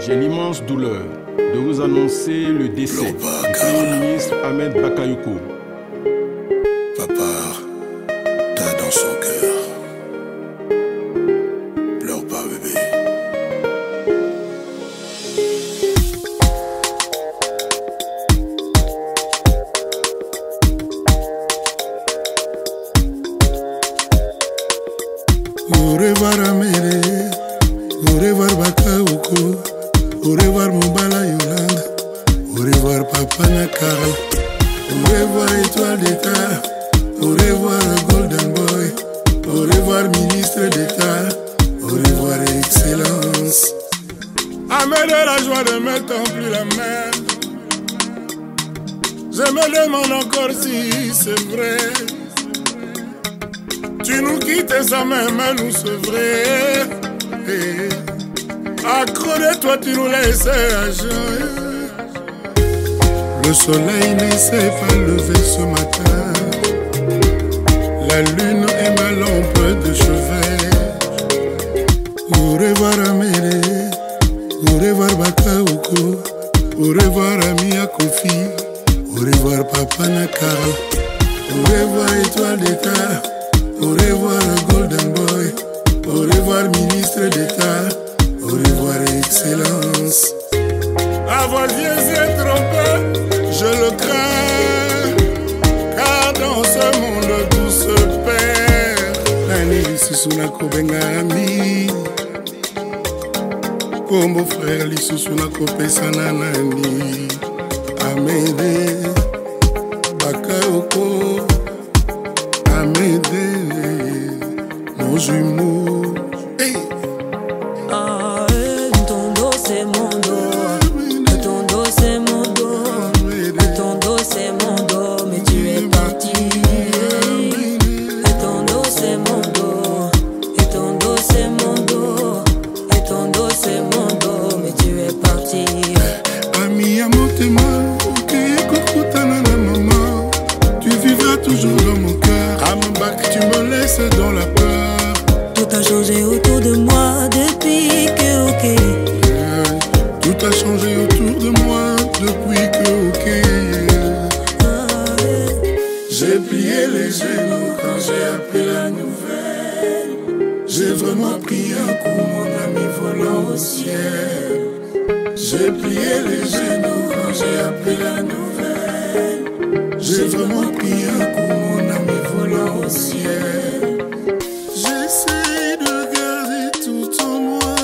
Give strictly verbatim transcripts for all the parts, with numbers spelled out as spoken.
J'ai l'immense douleur de vous annoncer le décès du Premier ministre Ahmed Bakayoko. Papa, t'as dans son cœur. Pleure pas, bébé. Au revoir Améré, au revoir Bakayoko, au revoir Mobala Yolanda, au revoir Papa Nakara, au revoir Étoile d'État, au revoir Golden Boy, au revoir Ministre d'État, au revoir Excellence. Ahmed a la joie de me tendre plus la main. Je me demande encore si c'est vrai. Tu nous quittes sans même nous sevrer. Eh, accro de toi tu nous laisses à jeun. Le soleil ne s'est pas levé ce matin. La lune est ma lampe de chevet. Au revoir Améré, au revoir Bakayoko, au revoir Amia Kofi, au revoir Papa Nakara, au revoir Étoile d'État, au revoir Golden Boy, au revoir Ministre d'État, au revoir Excellence. Avoir bien s'est trompé, je le crains, car dans ce monde tout se perd. Nani Susuna Kobengami, comme frère Lissusuna Kopesana Nani, Amédée, Bakayoko, Amédée, nos jumeaux. Hey. Ah, ton dos c'est mon dos, ton dos c'est mon dos, ton dos c'est mon dos, mais tu es parti. Ton dos c'est mon dos, et ton dos c'est mon dos, et ton dos c'est mon dos, mais tu es parti. Ami à Motema, ok, Kokutana na maman, tu vivras toujours dans mon cœur. Ambak, tu me laisses dans la peur. Tout a changé autour de moi depuis que ok. Yeah. Tout a changé autour de moi depuis que ok. Ah, yeah. J'ai plié les genoux quand j'ai appris la nouvelle. J'ai vraiment pris un coup, mon ami volant au ciel. J'ai plié les genoux quand j'ai appris la nouvelle. J'ai vraiment pris un coup, mon ami volant au ciel. J'essaie de garder tout en moi.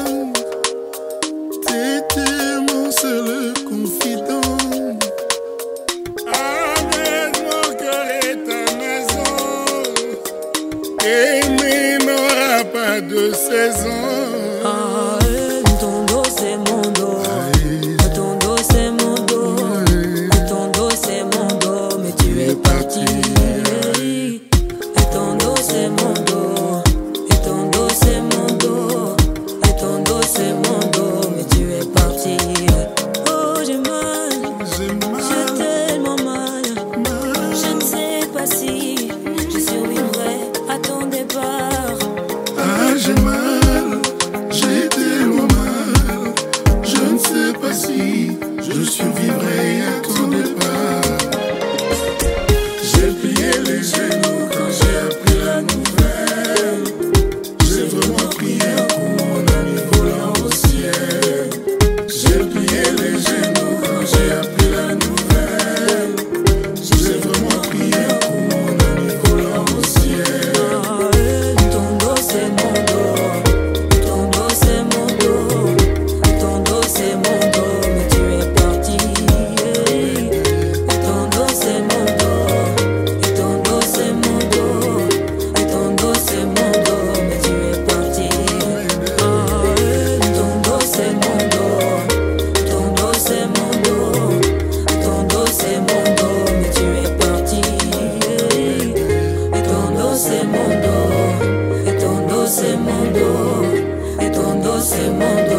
T'étais mon seul confident. Avec mon cœur et ta maison. Aimer n'aura pas de saison. Ah, ton dos c'est mon dos, ton dos c'est mon dos, ton dos c'est mon dos, mais tu es parti. Et ton dos c'est mon dos, et ton dos c'est mon dos, et ton dos c'est mon dos, mais tu es parti. Oh j'ai mal, J'ai j'ai mal, tellement mal, je ne sais pas si je survivrai à ton départ. ah j'ai mal, j'ai tellement mal. Je ne sais pas si je survivrai à ton départ. J'ai plié les genoux quand j'ai appris la nouvelle. J'ai vraiment pris un coup, mon ami volant au ciel. J'ai plié les genoux quand j'ai appris la nouvelle. J'ai vraiment pris un coup, mon ami volant au ciel. Ton dos c'est mon dos, ton dos c'est mon dos, ton dos c'est mon dos, mais tu es parti. Ton dos c'est mon dos, et ton dos c'est mon dos, et ton dos c'est mon dos, mais tu es parti. Ton dos c'est mon dos, ton dos c'est mon dos, ton dos c'est mon dos, mais tu es parti. Et ton dos c'est mon dos, et ton dos c'est mon dos, et ton dos c'est mon dos.